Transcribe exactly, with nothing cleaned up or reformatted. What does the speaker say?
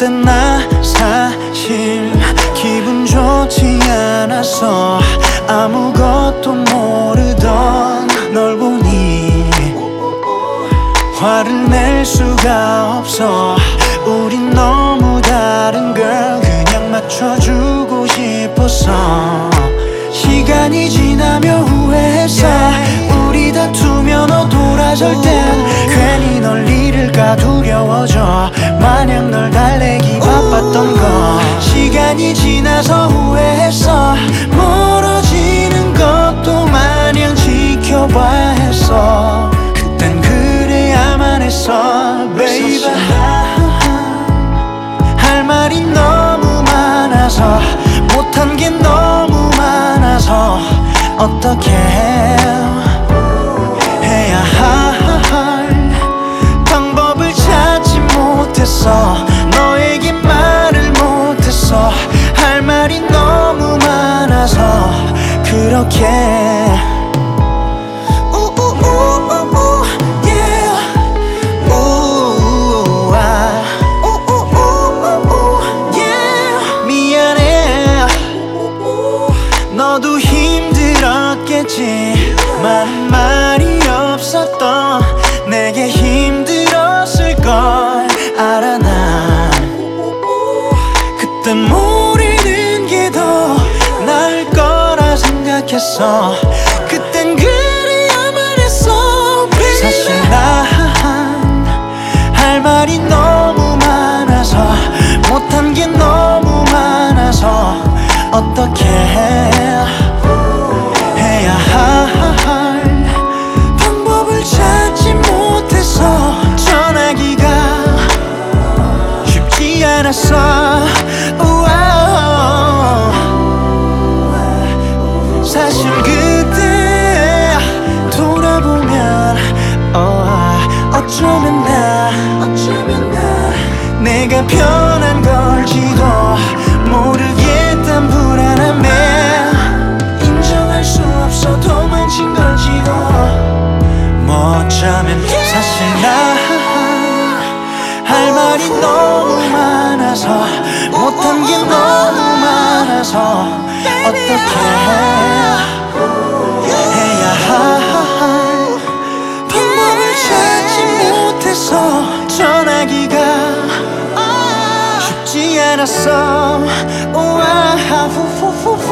그때 나 사실 기분 좋지 않아서 아무것도 모르던 널 보니 화를 낼 수가 없어. 우린 너무 다른 걸 그냥 맞춰주고 싶었어. 시간이 지나며 후회했어. yeah. 우리 다투며 너 돌아설 땐 괜히 널 잃을까 두려워져. 마냥 널 달래기 바빴던 거. 시간이 지나서 후회했어. 멀어지는 것도 마냥 지켜봐야 했어. 그땐 그래야만 했어 baby. 할 말이 너무 많아서 못한 게 너무 많아서 어떻게 해야 할 방법을 찾지 못했어. 너에게 말을 못했어. 할 말이 너무 많아서 그렇게 너도 힘들었겠지. 많은 말이 없었던 내게 힘들었을 걸 알아. 난 그때 모르는 게 더 나을 거라 생각했어. 그땐 그래야만 했어 baby. 사실 난 할 말이 너무 많아서 못한 게 너무 많아서 어떻게 해야 할 방법을 찾지 못해서 전화기가 쉽지 않았어. 우와. 사실 그때 돌아보면 어, 어쩌면 나 내가 변한 걸지도 모르겠단 불안함에 인정할 수 없어 도망친 걸지도. 뭐 어쩌면 사실 나 할 말이 너무 많아서 못한 게 너무 많아서 어떻게 해야 할 방법을 찾지 못해서 전화기가 쉽지 않았어. 우와, 후후후.